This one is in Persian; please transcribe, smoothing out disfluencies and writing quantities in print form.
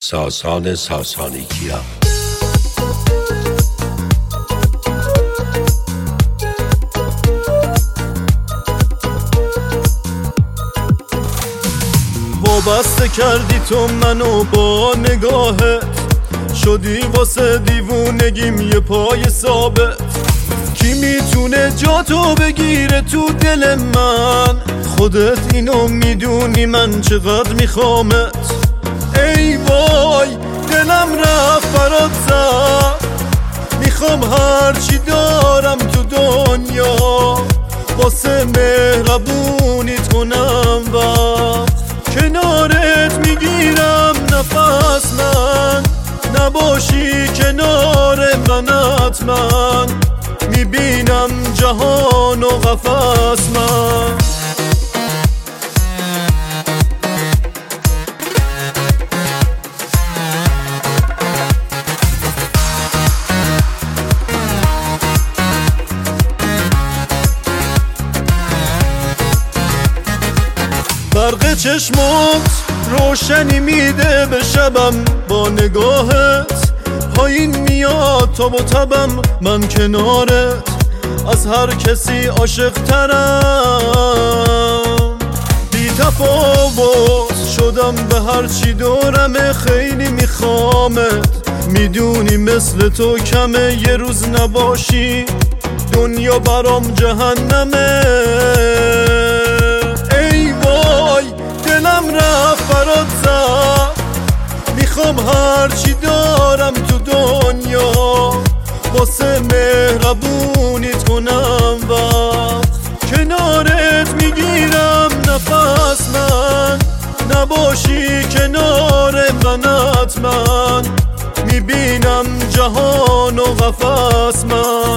ساسان ساسانیکیا. وابسته کردی تو منو با نگاهت، شدی واسه دیوونگیم یه پای ثابت. کی میتونه جا تو بگیره تو دل من؟ خودت اینو میدونی من چقدر میخوامت. ای وای دلم رفت برات زد، میخوام هرچی دارم تو دنیا واسه مهربونیت کنم وقت. کنارت میگیرم نفس من، نباشی کنار من حتما میبینم جهان و قفس من. برق چشمات روشنی میده به شبم، با نگاهت پایین میاد تا با تبم. من کنارت از هر کسی عاشق ترم، بی تفاوت شدم به هر چی دورمه. خیلی میخوامت، میدونی مثل تو کمه. یه روز نباشی دنیا برام جهنمه. ای وای دلم رفت برات زد، میخوام هرچی دارم تو دنیا واسه مهربونیت کنم وقت. کنارت میگیرم نفس من، نباشی کنار من حتما میبینم جهان و قفس من.